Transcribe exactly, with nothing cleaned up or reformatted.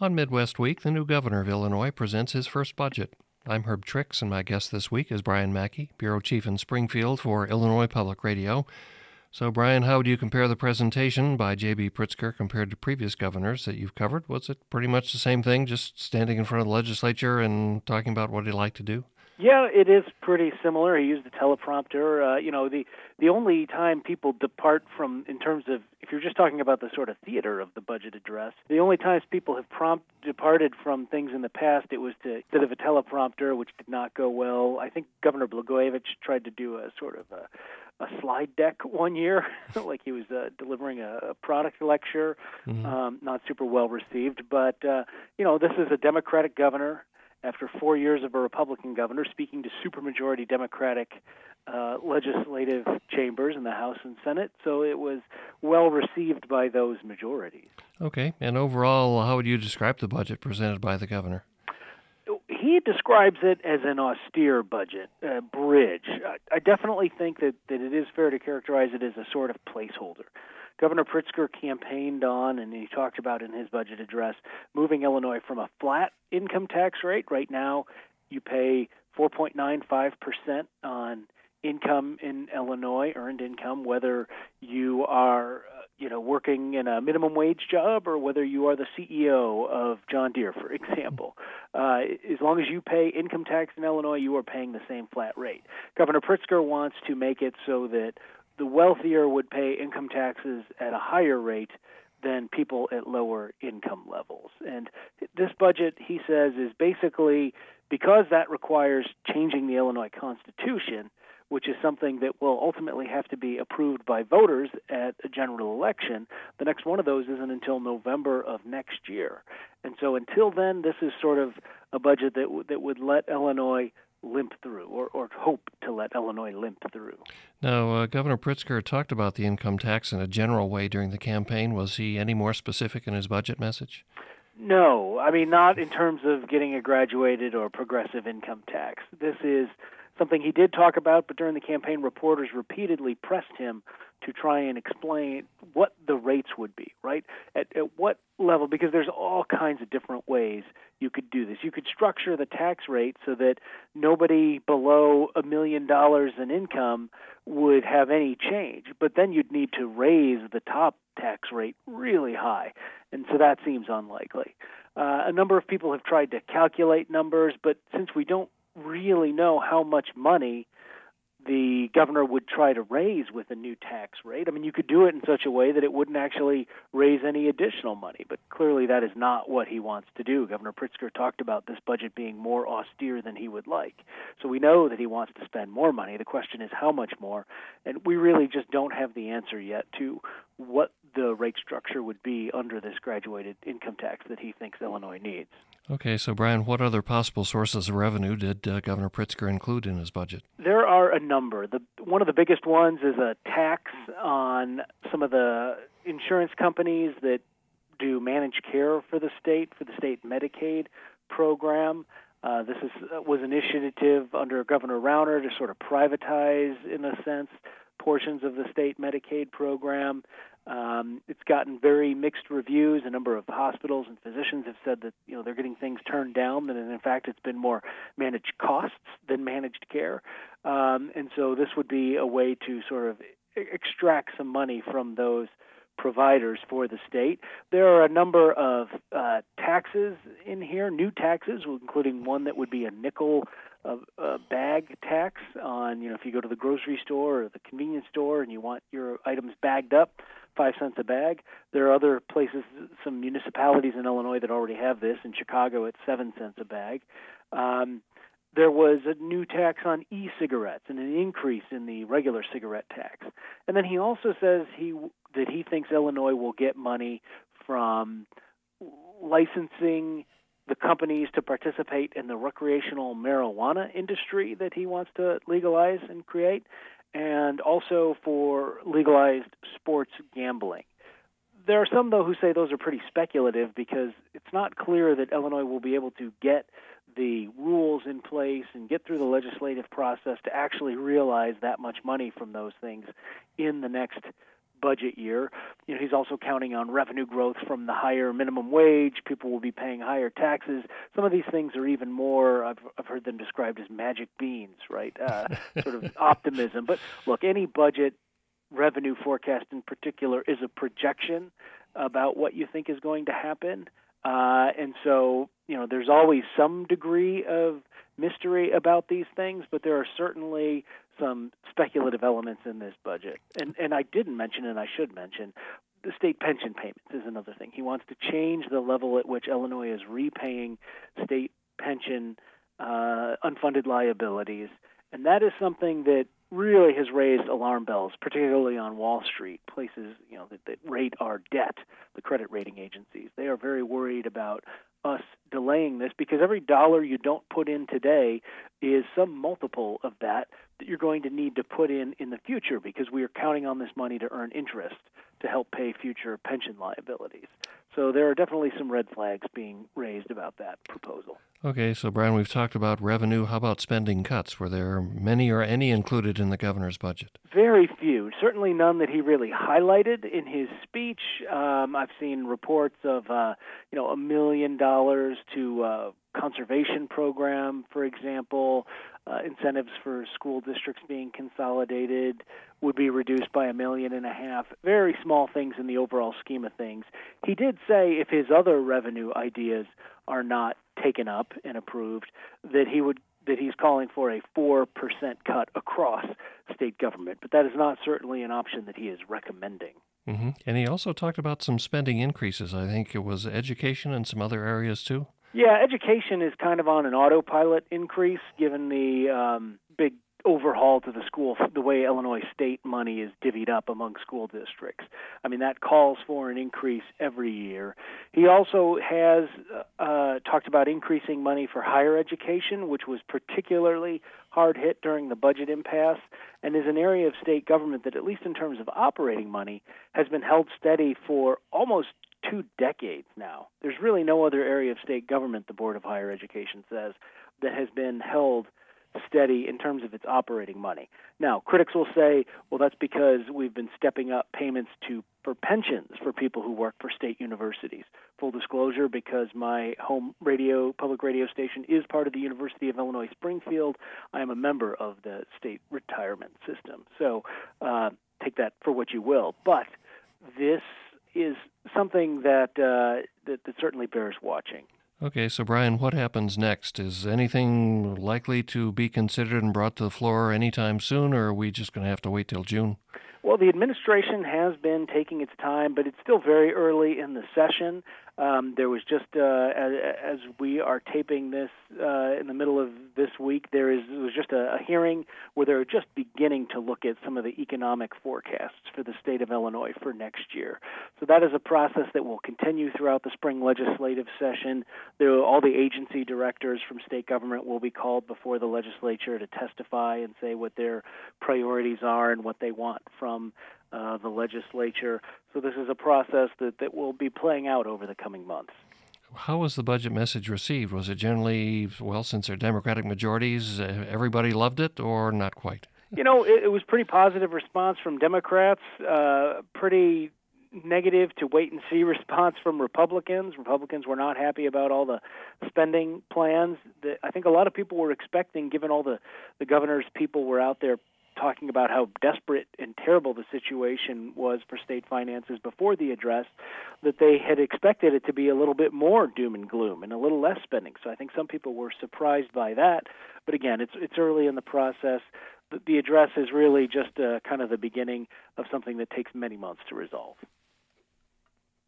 On Midwest Week, the new governor of Illinois presents his first budget. I'm Herb Trix, and my guest this week is Brian Mackey, bureau chief in Springfield for Illinois Public Radio. So, Brian, how do you compare the presentation by J B. Pritzker compared to previous governors that you've covered? Was it pretty much the same thing, just standing in front of the legislature and talking about what he'd like to do? Yeah, it is pretty similar. He used a teleprompter. Uh, you know, the the only time people depart from, in terms of, if you're just talking about the sort of theater of the budget address, the only times people have prompt departed from things in the past, it was to, instead of a teleprompter, which did not go well. I think Governor Blagojevich tried to do a sort of a, a slide deck one year, like he was uh, delivering a, a product lecture, mm-hmm. um, not super well received. But, uh, you know, this is a Democratic governor. After four years of a Republican governor, speaking to supermajority Democratic uh, legislative chambers in the House and Senate, so it was well received by those majorities. Okay, and overall, how would you describe the budget presented by the governor? He describes it as an austere budget, a bridge. I, I definitely think that, that it is fair to characterize it as a sort of placeholder. Governor Pritzker campaigned on, and he talked about in his budget address, moving Illinois from a flat income tax rate. Right now, you pay four point nine five percent on income in Illinois, earned income, whether you are, you know, working in a minimum wage job or whether you are the C E O of John Deere, for example. Uh, as long as you pay income tax in Illinois, you are paying the same flat rate. Governor Pritzker wants to make it so that the wealthier would pay income taxes at a higher rate than people at lower income levels. And this budget, he says, is basically, because that requires changing the Illinois Constitution, which is something that will ultimately have to be approved by voters at a general election. The next one of those isn't until November of next year. And so until then, this is sort of a budget that, w- that would let Illinois limp through, or, or hope to let Illinois limp through. Now, uh, Governor Pritzker talked about the income tax in a general way during the campaign. Was he any more specific in his budget message? No, I mean, not in terms of getting a graduated or progressive income tax. This is something he did talk about, but during the campaign, reporters repeatedly pressed him to try and explain what the rates would be, right? At, at what level, because there's all kinds of different ways you could do this. You could structure the tax rate so that nobody below a million dollars in income would have any change, but then you'd need to raise the top tax rate really high, and so that seems unlikely. Uh, a number of people have tried to calculate numbers, but since we don't really know how much money the governor would try to raise with a new tax rate. I mean, you could do it in such a way that it wouldn't actually raise any additional money, but clearly that is not what he wants to do. Governor Pritzker talked about this budget being more austere than he would like. So we know that he wants to spend more money. The question is how much more, and we really just don't have the answer yet to what the rate structure would be under this graduated income tax that he thinks Illinois needs. Okay, so Brian, what other possible sources of revenue did uh, Governor Pritzker include in his budget? There are a number. The, one of the biggest ones is a tax on some of the insurance companies that do managed care for the state, for the state Medicaid program. Uh, this is, was an initiative under Governor Rauner to sort of privatize, in a sense, portions of the state Medicaid program. Um, it's gotten very mixed reviews. A number of hospitals and physicians have said that, you know, they're getting things turned down, and in fact it's been more managed costs than managed care. Um, and so this would be a way to sort of extract some money from those providers for the state. There are a number of uh, taxes in here, new taxes, including one that would be a nickel a, a bag tax on, you know, if you go to the grocery store or the convenience store and you want your items bagged up, five cents a bag. There are other places, some municipalities in Illinois that already have this. In Chicago, it's seven cents a bag. Um, there was a new tax on e-cigarettes and an increase in the regular cigarette tax. And then he also says he that he thinks Illinois will get money from licensing the companies to participate in the recreational marijuana industry that he wants to legalize and create, and also for legalized sports gambling. There are some, though, who say those are pretty speculative because it's not clear that Illinois will be able to get the rules in place and get through the legislative process to actually realize that much money from those things in the next budget year. You know, he's also counting on revenue growth from the higher minimum wage. People will be paying higher taxes. Some of these things are even more, I've, I've heard them described as magic beans, right? Uh, sort of optimism. But look, any budget revenue forecast in particular is a projection about what you think is going to happen. Uh, and so, you know, there's always some degree of mystery about these things, but there are certainly some speculative elements in this budget. And and I didn't mention, and I should mention, the state pension payments is another thing. He wants to change the level at which Illinois is repaying state pension uh, unfunded liabilities, and that is something that really has raised alarm bells, particularly on Wall Street, places you know that, that rate our debt, the credit rating agencies. They are very worried about us delaying this because every dollar you don't put in today is some multiple of that that you're going to need to put in in the future because we are counting on this money to earn interest to help pay future pension liabilities. So there are definitely some red flags being raised about that proposal. Okay, so Brian, we've talked about revenue. How about spending cuts? Were there many or any included in the governor's budget? Very few. Certainly none that he really highlighted in his speech. Um, I've seen reports of, uh, you know, a million dollars to a conservation program, for example. Uh, incentives for school districts being consolidated would be reduced by a million and a half. Very small things in the overall scheme of things. He did say if his other revenue ideas are not taken up and approved, that he would that he's calling for a four percent cut across state government. But that is not certainly an option that he is recommending. Mm-hmm. And he also talked about some spending increases. I think it was education and some other areas too. Yeah, education is kind of on an autopilot increase given the um, big overhaul to the school, the way Illinois state money is divvied up among school districts. I mean, that calls for an increase every year. He also has uh, talked about increasing money for higher education, which was particularly hard hit during the budget impasse, and is an area of state government that, at least in terms of operating money, has been held steady for almost two decades now. There's really no other area of state government, the Board of Higher Education says, that has been held steady in terms of its operating money. Now, critics will say, well, that's because we've been stepping up payments to for pensions for people who work for state universities. Full disclosure, because my home radio, public radio station is part of the University of Illinois Springfield, I am a member of the state retirement system. So uh, take that for what you will. But this is something that, uh, that that certainly bears watching. Okay, so Brian, what happens next? Is anything likely to be considered and brought to the floor anytime soon, or are we just going to have to wait till June? Well, the administration has been taking its time, but it's still very early in the session. Um, there was just, uh, as, as we are taping this uh, in the middle of this week, there is there was just a, a hearing where they're just beginning to look at some of the economic forecasts for the state of Illinois for next year. So that is a process that will continue throughout the spring legislative session. There, all the agency directors from state government will be called before the legislature to testify and say what their priorities are and what they want from Uh, the legislature. So this is a process that, that will be playing out over the coming months. How was the budget message received? Was it generally, well, since they're Democratic majorities, uh, everybody loved it, or not quite? You know, it, it was pretty positive response from Democrats, uh, pretty negative to wait-and-see response from Republicans. Republicans were not happy about all the spending plans that I think a lot of people were expecting, given all the, the governor's people were out there talking about how desperate and terrible the situation was for state finances before the address, that they had expected it to be a little bit more doom and gloom and a little less spending. So I think some people were surprised by that. But again, it's it's early in the process. The, the address is really just uh, kind of the beginning of something that takes many months to resolve.